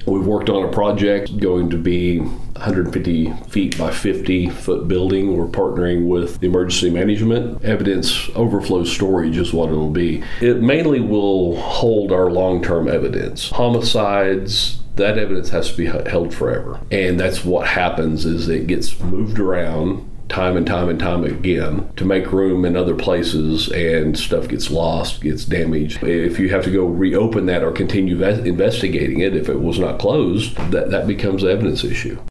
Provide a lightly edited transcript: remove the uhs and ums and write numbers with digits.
We've worked on a project going to be 150 feet by 50 foot building. We're partnering with the emergency management. Evidence overflow storage is what it'll be. It mainly will hold our long-term evidence. Homicides, that evidence has to be held forever. And that's what happens is it gets moved around time and time again to make room in other places, and stuff gets lost, gets damaged. If you have to go reopen that or continue investigating it, if it was not closed, that becomes an evidence issue.